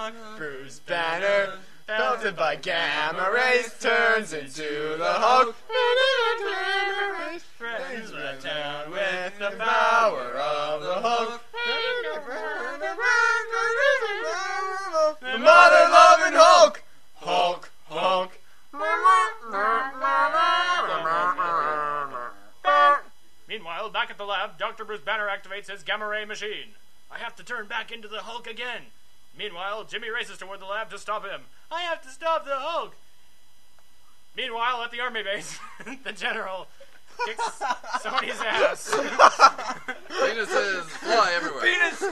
Bruce Banner, belted by gamma rays, turns into the Hulk. Threatens the town with the power of the Hulk. The mother-loving Hulk! Hulk, Hulk. Meanwhile, back at the lab, Dr. Bruce Banner activates his gamma ray machine. I have to turn back into the Hulk again. Meanwhile, Jimmy races toward the lab to stop him. I have to stop the Hulk! Meanwhile, at the army base, the general kicks somebody's ass. Penises fly everywhere. Penis!